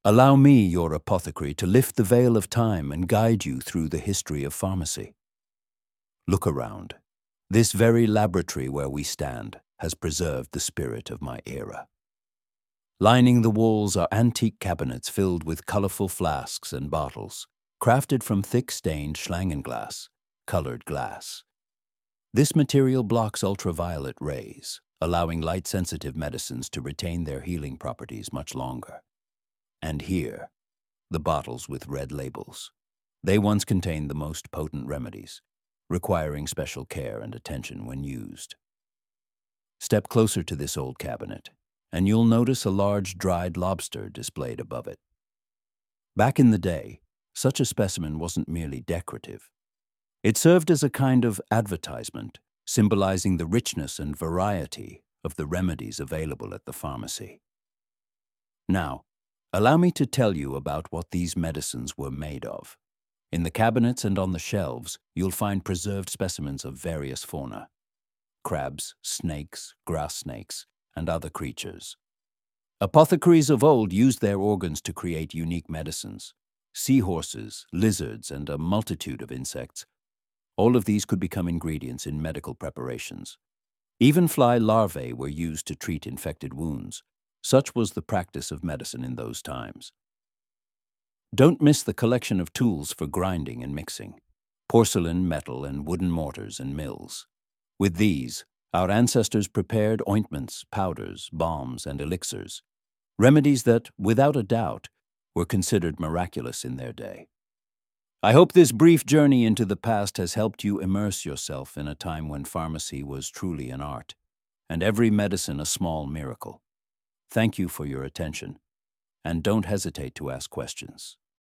Allow me, your apothecary, to lift the veil of time and guide you through the history of pharmacy. Look around. This very laboratory where we stand has preserved the spirit of my era. Lining the walls are antique cabinets filled with colorful flasks and bottles, crafted from thick-stained Schlangenglas, colored glass. This material blocks ultraviolet rays, allowing light-sensitive medicines to retain their healing properties much longer. And here, the bottles with red labels. They once contained the most potent remedies, requiring special care and attention when used. Step closer to this old cabinet, and you'll notice a large dried lobster displayed above it. Back in the day, such a specimen wasn't merely decorative. It served as a kind of advertisement, symbolizing the richness and variety of the remedies available at the pharmacy. Now, allow me to tell you about what these medicines were made of. In the cabinets and on the shelves, you'll find preserved specimens of various fauna: crabs, snakes, grass snakes, and other creatures. Apothecaries of old used their organs to create unique medicines. Seahorses, lizards, and a multitude of insects. All of these could become ingredients in medical preparations. Even fly larvae were used to treat infected wounds. Such was the practice of medicine in those times. Don't miss the collection of tools for grinding and mixing: porcelain, metal, and wooden mortars and mills. With these, our ancestors prepared ointments, powders, balms, and elixirs, remedies that, without a doubt, were considered miraculous in their day. I hope this brief journey into the past has helped you immerse yourself in a time when pharmacy was truly an art, and every medicine a small miracle. Thank you for your attention, and don't hesitate to ask questions.